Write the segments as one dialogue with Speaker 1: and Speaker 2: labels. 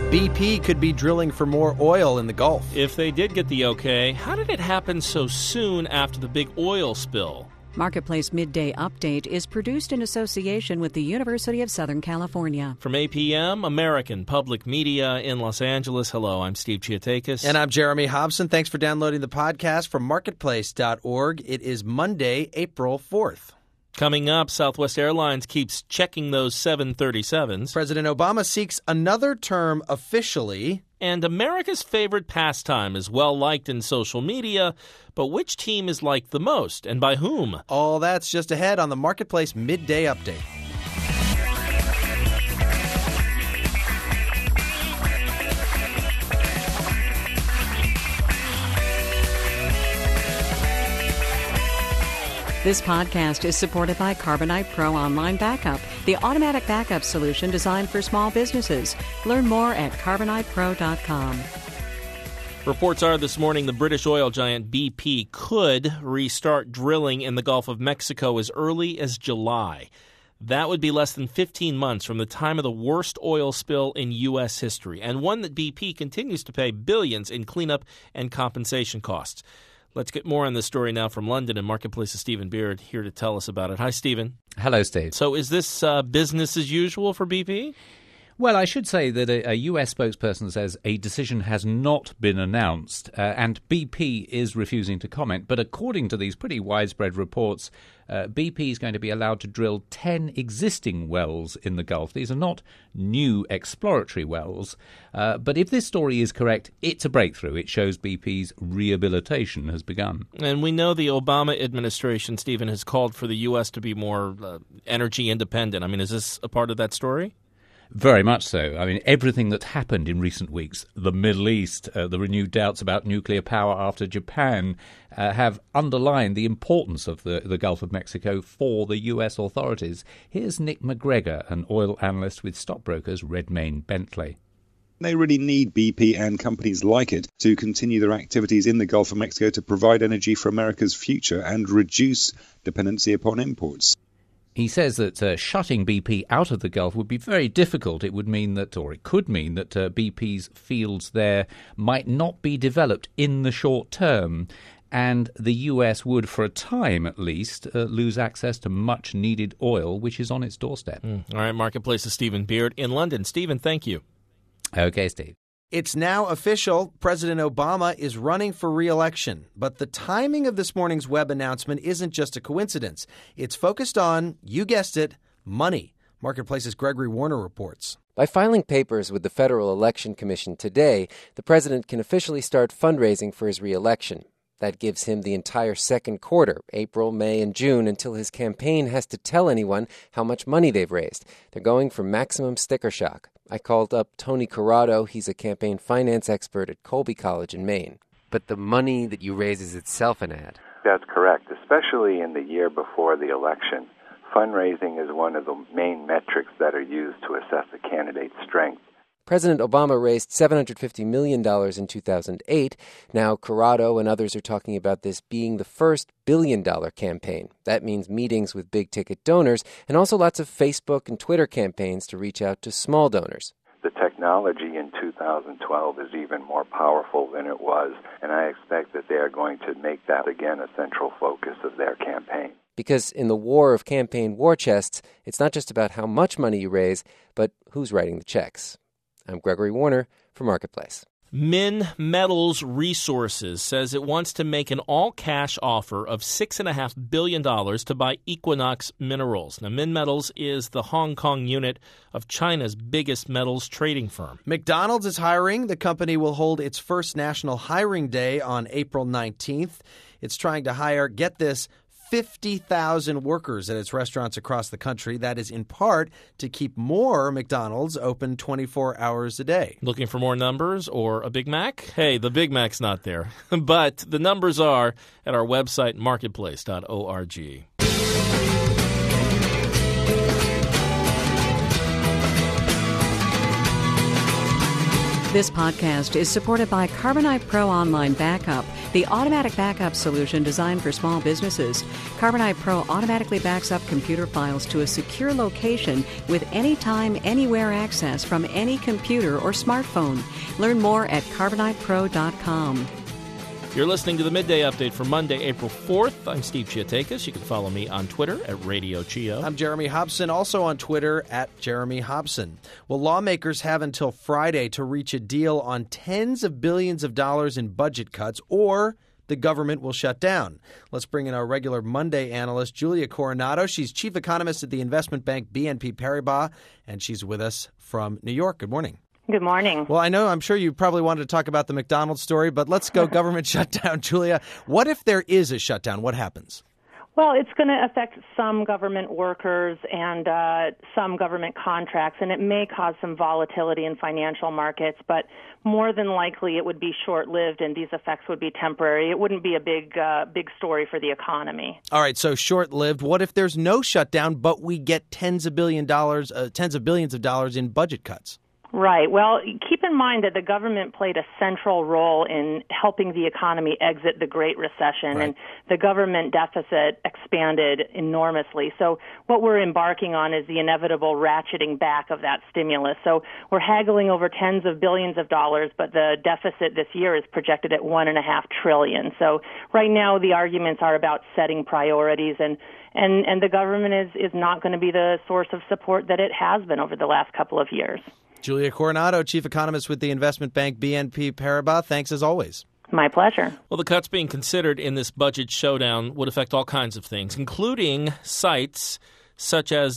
Speaker 1: BP could be drilling for more oil in the Gulf.
Speaker 2: If they did get the okay, how did it happen so soon after the big oil spill?
Speaker 3: Marketplace Midday Update is produced in association with the University of Southern California.
Speaker 2: From APM, American Public Media in Los Angeles. Hello, I'm Steve Chiotakis.
Speaker 1: And I'm Jeremy Hobson. Thanks for downloading the podcast from marketplace.org. It is Monday, April 4th.
Speaker 2: Coming up, Southwest Airlines keeps checking those 737s.
Speaker 1: President Obama seeks another term officially.
Speaker 2: And America's favorite pastime is well-liked in social media, but which team is liked the most, and by whom?
Speaker 1: All that's just ahead on the Marketplace Midday Update.
Speaker 3: This podcast is supported by Carbonite Pro Online Backup, the automatic backup solution designed for small businesses. Learn more at carbonitepro.com.
Speaker 2: Reports are this morning the British oil giant BP could restart drilling in the Gulf of Mexico as early as July. That would be less than 15 months from the time of the worst oil spill in U.S. history, and one that BP continues to pay billions in cleanup and compensation costs. Let's get more on this story now from London, and Marketplace's Stephen Beard here to tell us about it. Hi, Stephen.
Speaker 4: Hello, Steve.
Speaker 2: So is this business as usual for BP?
Speaker 4: Well, I should say that a U.S. spokesperson says a decision has not been announced, and BP is refusing to comment. But according to these pretty widespread reports, BP is going to be allowed to drill 10 existing wells in the Gulf. These are not new exploratory wells. But if this story is correct, it's a breakthrough. It shows BP's rehabilitation has begun.
Speaker 2: And we know the Obama administration, Stephen, has called for the U.S. to be more energy independent. I mean, is this a part of that story?
Speaker 4: Very much so. I mean, everything that's happened in recent weeks, the Middle East, the renewed doubts about nuclear power after Japan, have underlined the importance of the Gulf of Mexico for the U.S. authorities. Here's Nick McGregor, an oil analyst with stockbrokers Redmayne Bentley.
Speaker 5: They really need BP and companies like it to continue their activities in the Gulf of Mexico to provide energy for America's future and reduce dependency upon imports.
Speaker 4: He says that shutting BP out of the Gulf would be very difficult. It would mean that, or it could mean that BP's fields there might not be developed in the short term, and the US would, for a time at least, lose access to much-needed oil, which is on its doorstep.
Speaker 2: All right, Marketplace's Stephen Beard in London. Stephen, thank you.
Speaker 4: Okay, Steve.
Speaker 1: It's now official. President Obama is running for re-election. But the timing of this morning's web announcement isn't just a coincidence. It's focused on, you guessed it, money. Marketplace's Gregory Warner reports.
Speaker 6: By filing papers with the Federal Election Commission today, the president can officially start fundraising for his re-election. That gives him the entire second quarter, April, May, and June, until his campaign has to tell anyone how much money they've raised. They're going for maximum sticker shock. I called up Tony Corrado. He's a campaign finance expert at Colby College in Maine. But the money that you raise is itself an ad.
Speaker 7: That's correct, especially in the year before the election. Fundraising is one of the main metrics that are used to assess a candidate's strength.
Speaker 6: President Obama raised $750 million in 2008. Now Corrado and others are talking about this being the first billion-dollar campaign. That means meetings with big-ticket donors and also lots of Facebook and Twitter campaigns to reach out to small donors.
Speaker 7: The technology in 2012 is even more powerful than it was, and I expect that they are going to make that again a central focus of their campaign.
Speaker 6: Because in the war of campaign war chests, it's not just about how much money you raise, but who's writing the checks. I'm Gregory Warner for Marketplace.
Speaker 2: Min Metals Resources says it wants to make an all-cash offer of $6.5 billion to buy Equinox Minerals. Now, Min Metals is the Hong Kong unit of China's biggest metals trading firm.
Speaker 1: McDonald's is hiring. The company will hold its first national hiring day on April 19th. It's trying to hire, get this, 50,000 workers at its restaurants across the country. That is in part to keep more McDonald's open 24 hours a day.
Speaker 2: Looking for more numbers or a Big Mac? Hey, the Big Mac's not there. But the numbers are at our website, marketplace.org.
Speaker 3: This podcast is supported by Carbonite Pro Online Backup, the automatic backup solution designed for small businesses. Carbonite Pro automatically backs up computer files to a secure location with anytime, anywhere access from any computer or smartphone. Learn more at carbonitepro.com.
Speaker 2: You're listening to the Midday Update for Monday, April 4th. I'm Steve Chiatakis. You can follow me on Twitter at Radio Chio.
Speaker 1: I'm Jeremy Hobson, also on Twitter at Jeremy Hobson. Well, lawmakers have until Friday to reach a deal on tens of billions of dollars in budget cuts, or the government will shut down. Let's bring in our regular Monday analyst, Julia Coronado. She's chief economist at the investment bank BNP Paribas, and she's with us from New York. Good morning.
Speaker 8: Good morning.
Speaker 1: Well, I'm sure you probably wanted to talk about the McDonald's story, but let's go government shutdown. Julia, what if there is a shutdown? What happens?
Speaker 8: Well, it's going to affect some government workers and some government contracts, and it may cause some volatility in financial markets, but more than likely it would be short-lived and these effects would be temporary. It wouldn't be a big story for the economy.
Speaker 1: All right, so short-lived. What if there's no shutdown, but we get tens of billions of dollars in budget cuts?
Speaker 8: Right. Well, keep in mind that the government played a central role in helping the economy exit the Great Recession,
Speaker 1: right.
Speaker 8: And the government deficit expanded enormously. So what we're embarking on is the inevitable ratcheting back of that stimulus. So we're haggling over tens of billions of dollars, but the deficit this year is projected at $1.5 trillion. So right now the arguments are about setting priorities, and the government is not going to be the source of support that it has been over the last couple of years.
Speaker 1: Julia Coronado, chief economist with the investment bank BNP Paribas. Thanks as always.
Speaker 8: My pleasure.
Speaker 2: Well, the cuts being considered in this budget showdown would affect all kinds of things, including sites such as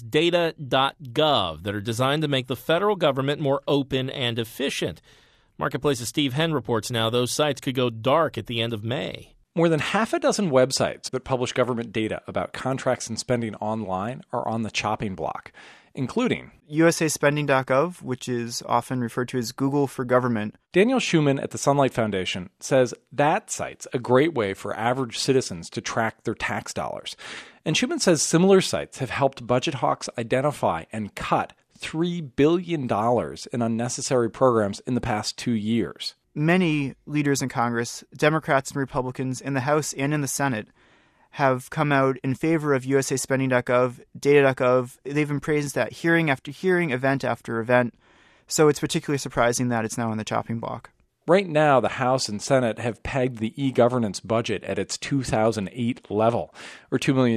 Speaker 2: data.gov that are designed to make the federal government more open and efficient. Marketplace's Steve Henn reports now those sites could go dark at the end of May.
Speaker 9: More than half a dozen websites that publish government data about contracts and spending online are on the chopping block, including
Speaker 10: USAspending.gov, which is often referred to as Google for Government.
Speaker 9: Daniel Schuman at the Sunlight Foundation says that site's a great way for average citizens to track their tax dollars. And Schuman says similar sites have helped budget hawks identify and cut $3 billion in unnecessary programs in the past 2 years.
Speaker 10: Many leaders in Congress, Democrats and Republicans in the House and in the Senate, have come out in favor of USAspending.gov, data.gov. They've been praised that hearing after hearing, event after event. So it's particularly surprising that it's now on the chopping block.
Speaker 9: Right now, the House and Senate have pegged the e-governance budget at its 2008 level, or $2 million.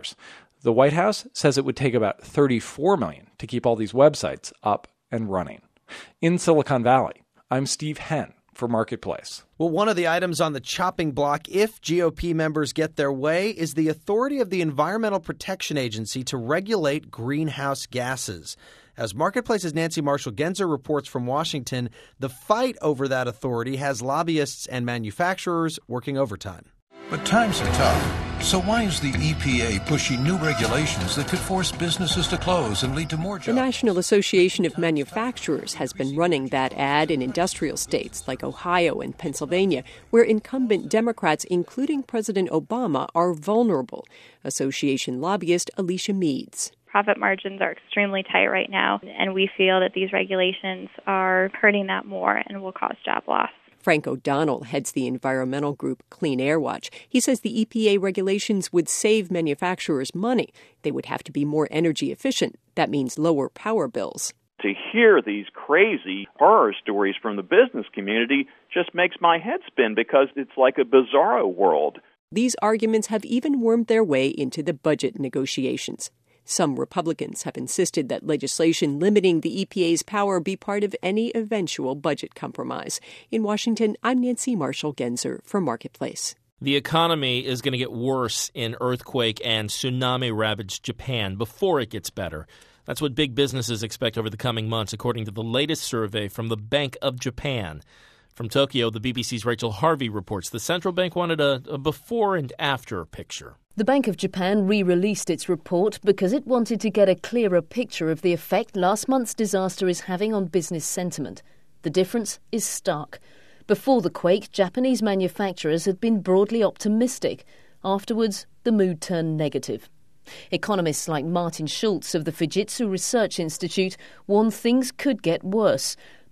Speaker 9: The White House says it would take about $34 million to keep all these websites up and running. In Silicon Valley, I'm Steve Henn for Marketplace.
Speaker 1: Well, one of the items on the chopping block, if GOP members get their way, is the authority of the Environmental Protection Agency to regulate greenhouse gases. As Marketplace's Nancy Marshall-Genzer reports from Washington, the fight over that authority has lobbyists and manufacturers working overtime.
Speaker 11: But times are tough. So why is the EPA pushing new regulations that could force businesses to close and lead to more jobs?
Speaker 12: The National Association of Manufacturers has been running that ad in industrial states like Ohio and Pennsylvania, where incumbent Democrats, including President Obama, are vulnerable. Association lobbyist Alicia Meads.
Speaker 13: Profit margins are extremely tight right now, and we feel that these regulations are hurting that more and will cause job loss.
Speaker 12: Frank O'Donnell heads the environmental group Clean Air Watch. He says the EPA regulations would save manufacturers money. They would have to be more energy efficient. That means lower power bills.
Speaker 14: To hear these crazy horror stories from the business community just makes my head spin because it's like a bizarro world.
Speaker 12: These arguments have even wormed their way into the budget negotiations. Some Republicans have insisted that legislation limiting the EPA's power be part of any eventual budget compromise. In Washington, I'm Nancy Marshall-Genzer for Marketplace.
Speaker 2: The economy is going to get worse in earthquake and tsunami-ravaged Japan before it gets better. That's what big businesses expect over the coming months, according to the latest survey from the Bank of Japan. From Tokyo, the BBC's Rachel Harvey reports the central bank wanted a before and after picture.
Speaker 15: The Bank of Japan re-released its report because it wanted to get a clearer picture of the effect last month's disaster is having on business sentiment. The difference is stark. Before the quake, Japanese manufacturers had been broadly optimistic. Afterwards, the mood turned negative. Economists like Martin Schulz of the Fujitsu Research Institute warn things could get worse. The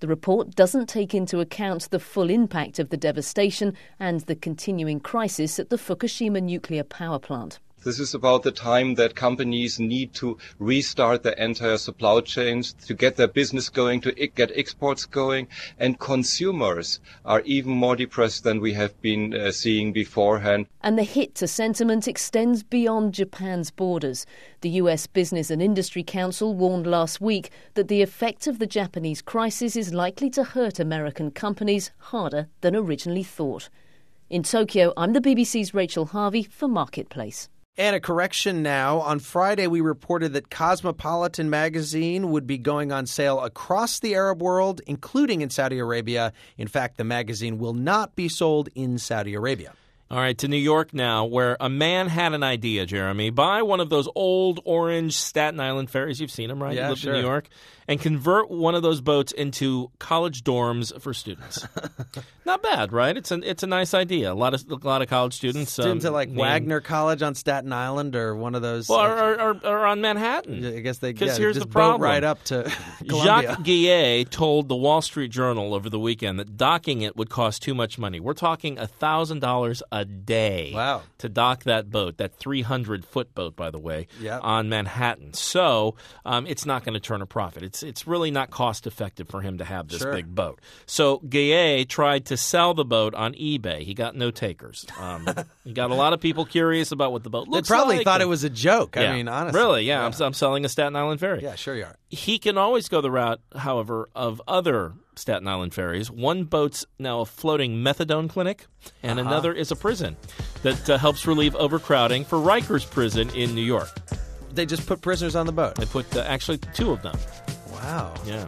Speaker 15: The report doesn't take into account the full impact of the devastation and the continuing crisis at the Fukushima nuclear power plant.
Speaker 16: This is about the time that companies need to restart their entire supply chains to get their business going, to get exports going, and consumers are even more depressed than we have been seeing beforehand.
Speaker 15: And the hit to sentiment extends beyond Japan's borders. The US Business and Industry Council warned last week that the effect of the Japanese crisis is likely to hurt American companies harder than originally thought. In Tokyo, I'm the BBC's Rachel Harvey for Marketplace.
Speaker 1: And a correction now. On Friday, we reported that Cosmopolitan magazine would be going on sale across the Arab world, including in Saudi Arabia. In fact, the magazine will not be sold in Saudi Arabia.
Speaker 2: All right, to New York now, where a man had an idea, Jeremy. Buy one of those old orange Staten Island ferries. You've seen them, right?
Speaker 1: Yeah,
Speaker 2: you lived
Speaker 1: sure.
Speaker 2: in New York. And convert one of those boats into college dorms for students. Not bad, right? It's a nice idea. A lot of college students.
Speaker 1: Into Wagner College on Staten Island or one of those.
Speaker 2: Well, or on Manhattan.
Speaker 1: I guess they
Speaker 2: here's the
Speaker 1: just
Speaker 2: problem.
Speaker 1: boat right up to Columbia.
Speaker 2: Jacques Guillet told the Wall Street Journal over the weekend that docking it would cost too much money. We're talking $1,000 a day.
Speaker 1: Wow.
Speaker 2: To dock that boat, that 300-foot boat, by the way,
Speaker 1: Yep.
Speaker 2: on Manhattan. So it's not going to turn a profit. It's really not cost effective for him to have this big boat. So Guillet tried to sell the boat on eBay. He got no takers. He got a lot of people curious about what the boat looks like.
Speaker 1: They probably thought it was a joke.
Speaker 2: Yeah.
Speaker 1: I mean, honestly.
Speaker 2: Really, yeah. I'm selling a Staten Island ferry.
Speaker 1: Yeah, sure you are.
Speaker 2: He can always go the route, however, of other Staten Island ferries. One boat's now a floating methadone clinic, and another is a prison that helps relieve overcrowding for Rikers Prison in New York.
Speaker 1: They just put prisoners on the boat?
Speaker 2: They put actually 2 of them.
Speaker 1: Wow.
Speaker 2: Yeah.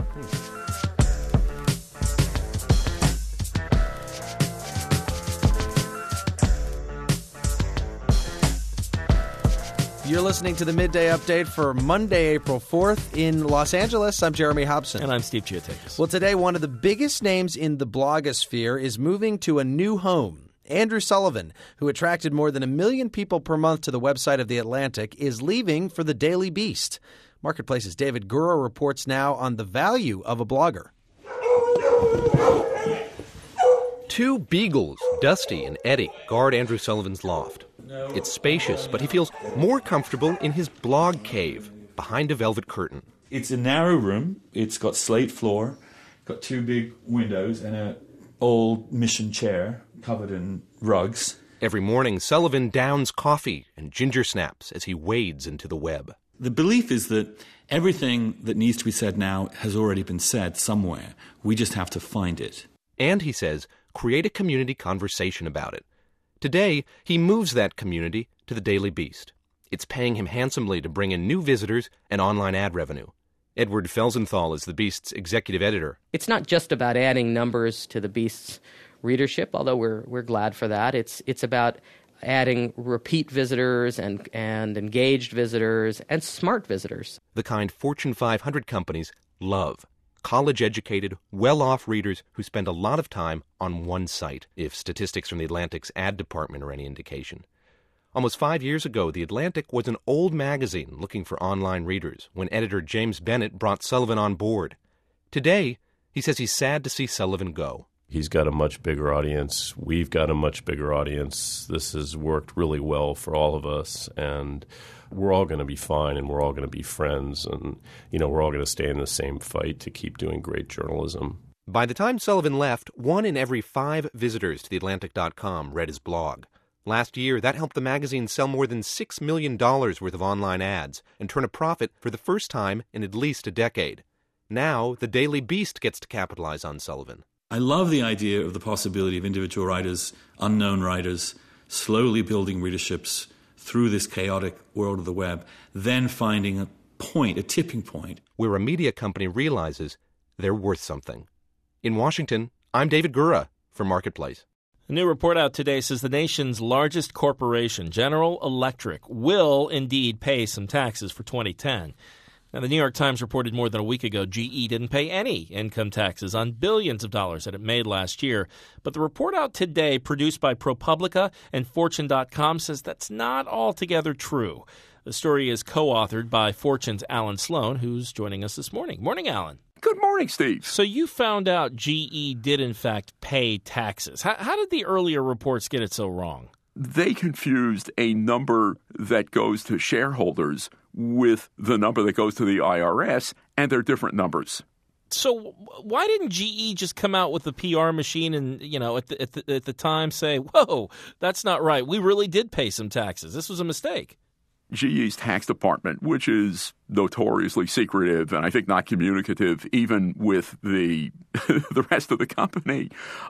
Speaker 1: You're listening to the Midday Update for Monday, April 4th in Los Angeles. I'm Jeremy Hobson.
Speaker 2: And I'm Steve Giatakis.
Speaker 1: Well, today, one of the biggest names in the blogosphere is moving to a new home. Andrew Sullivan, who attracted more than 1 million people per month to the website of The Atlantic, is leaving for the Daily Beast. Marketplace's David Gura reports now on the value of a blogger.
Speaker 17: 2 beagles, Dusty and Eddie, guard Andrew Sullivan's loft. It's spacious, but he feels more comfortable in his blog cave, behind a velvet curtain.
Speaker 18: It's a narrow room. It's got slate floor, got 2 big windows, and an old mission chair covered in rugs.
Speaker 17: Every morning, Sullivan downs coffee and ginger snaps as he wades into the web.
Speaker 18: The belief is that everything that needs to be said now has already been said somewhere. We just have to find it.
Speaker 17: And, he says, create a community conversation about it. Today, he moves that community to the Daily Beast. It's paying him handsomely to bring in new visitors and online ad revenue. Edward Felsenthal is the Beast's executive editor.
Speaker 19: It's not just about adding numbers to the Beast's readership, although we're glad for that. It's about adding repeat visitors and engaged visitors and smart visitors.
Speaker 17: The kind Fortune 500 companies love. College-educated, well-off readers who spend a lot of time on one site, if statistics from The Atlantic's ad department are any indication. Almost 5 years ago, The Atlantic was an old magazine looking for online readers when editor James Bennett brought Sullivan on board. Today, he says he's sad to see Sullivan go.
Speaker 20: He's got a much bigger audience. We've got a much bigger audience. This has worked really well for all of us, and we're all going to be fine, and we're all going to be friends, and, we're all going to stay in the same fight to keep doing great journalism.
Speaker 17: By the time Sullivan left, 1 in every 5 visitors to TheAtlantic.com read his blog. Last year, that helped the magazine sell more than $6 million worth of online ads and turn a profit for the first time in at least a decade. Now, the Daily Beast gets to capitalize on Sullivan.
Speaker 18: I love the idea of the possibility of individual writers, unknown writers, slowly building readerships through this chaotic world of the web, then finding a tipping point,
Speaker 17: where a media company realizes they're worth something. In Washington, I'm David Gura for Marketplace.
Speaker 2: A new report out today says the nation's largest corporation, General Electric, will indeed pay some taxes for 2010. Now, the New York Times reported more than a week ago GE didn't pay any income taxes on billions of dollars that it made last year. But the report out today, produced by ProPublica and Fortune.com, says that's not altogether true. The story is co-authored by Fortune's Alan Sloan, who's joining us this morning. Morning, Alan.
Speaker 21: Good morning, Steve.
Speaker 2: So you found out GE did, in fact, pay taxes. How did the earlier reports get it so wrong?
Speaker 21: They confused a number that goes to shareholders with the number that goes to the IRS, and they're different numbers.
Speaker 2: So why didn't GE just come out with the PR machine and, at the time say, whoa, that's not right. We really did pay some taxes. This was a mistake.
Speaker 21: GE's tax department, which is notoriously secretive and I think not communicative even with the rest of the company,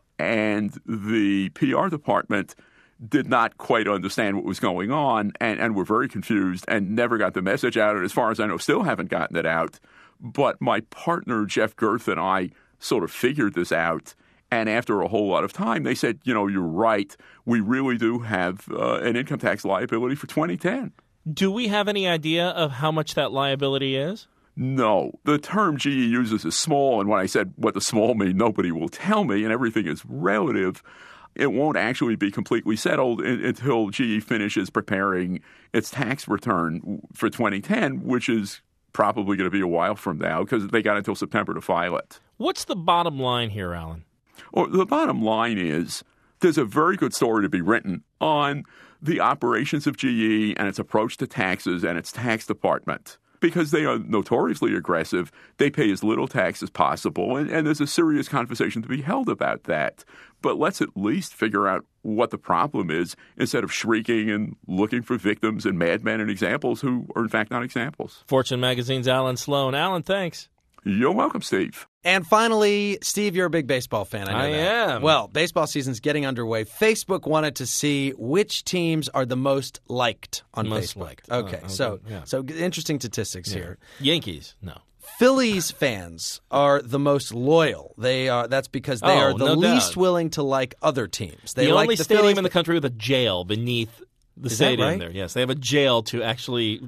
Speaker 21: and the PR department did not quite understand what was going on and were very confused and never got the message out. And as far as I know, still haven't gotten it out. But my partner, Jeff Girth, and I sort of figured this out. And after a whole lot of time, they said, you're right. We really do have an income tax liability for 2010.
Speaker 2: Do we have any idea of how much that liability is?
Speaker 21: No. The term GE uses is small. And when I said what the small mean, nobody will tell me. And everything is relative. It won't actually be completely settled until GE finishes preparing its tax return for 2010, which is probably going to be a while from now because they got until September to file it.
Speaker 2: What's the bottom line here, Alan?
Speaker 21: Well, the bottom line is there's a very good story to be written on the operations of GE and its approach to taxes and its tax department. Because they are notoriously aggressive, they pay as little tax as possible, and there's a serious conversation to be held about that. But let's at least figure out what the problem is instead of shrieking and looking for victims and madmen and examples who are in fact not examples.
Speaker 2: Fortune Magazine's Alan Sloan. Alan, thanks.
Speaker 21: You're welcome, Steve.
Speaker 1: And finally, Steve, you're a big baseball fan. I know that.
Speaker 2: Am.
Speaker 1: Well, baseball season's getting underway. Facebook wanted to see which teams are the most liked on Facebook.
Speaker 2: Liked.
Speaker 1: Okay, so interesting statistics here.
Speaker 2: Yankees, no.
Speaker 1: Phillies fans are the most loyal. That's because they are the least willing to like other teams. They
Speaker 2: the
Speaker 1: like
Speaker 2: only
Speaker 1: the
Speaker 2: stadium
Speaker 1: Phillies
Speaker 2: in the country with a jail beneath the stadium
Speaker 1: right?
Speaker 2: there. Yes, they have a jail to actually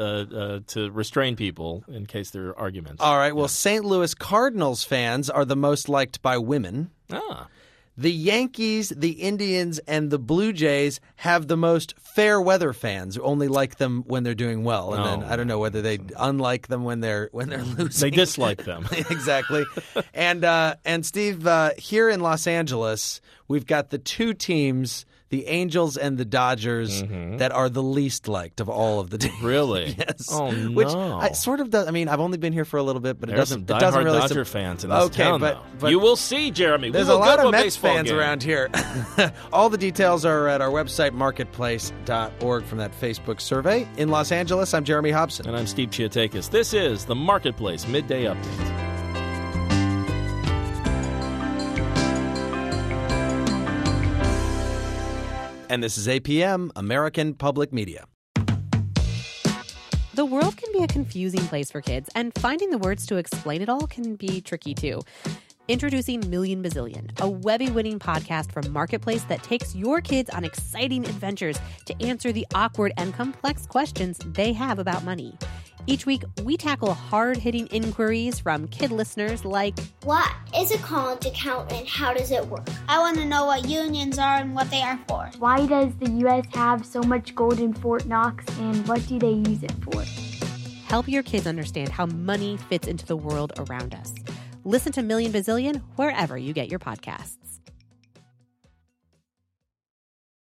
Speaker 2: to restrain people in case there are arguments.
Speaker 1: All right. Well, St. Louis Cardinals fans are the most liked by women. The Yankees, the Indians, and the Blue Jays have the most fair weather fans who only like them when they're doing well. And then I don't know whether they unlike them when they're losing.
Speaker 2: They dislike them.
Speaker 1: Exactly. And Steve, here in Los Angeles, we've got the two teams, the Angels and the Dodgers, that are the least liked of all of the teams.
Speaker 2: Really?
Speaker 1: Yes.
Speaker 2: Oh, no.
Speaker 1: Which I sort of does. I mean, I've only been here for a little bit, but
Speaker 2: There's
Speaker 1: it doesn't
Speaker 2: some
Speaker 1: really.
Speaker 2: Dodger fans in this town,
Speaker 1: but
Speaker 2: you will see, Jeremy.
Speaker 1: There's
Speaker 2: we will
Speaker 1: a lot
Speaker 2: go to
Speaker 1: of Mets fans
Speaker 2: game.
Speaker 1: around here. All the details are at our website, marketplace.org, from that Facebook survey. In Los Angeles, I'm Jeremy Hobson.
Speaker 2: And I'm Steve Chiatakis. This is the Marketplace Midday Update.
Speaker 1: And this is APM, American Public Media.
Speaker 22: The world can be a confusing place for kids, and finding the words to explain it all can be tricky too. Introducing Million Bazillion, a Webby-winning podcast from Marketplace that takes your kids on exciting adventures to answer the awkward and complex questions they have about money. Each week, we tackle hard-hitting inquiries from kid listeners like,
Speaker 23: what is a college account and how does it work? I want to know what unions are and what they are for.
Speaker 24: Why does the U.S. have so much gold in Fort Knox, and what do they use it for?
Speaker 22: Help your kids understand how money fits into the world around us. Listen to Million Bazillion wherever you get your podcasts.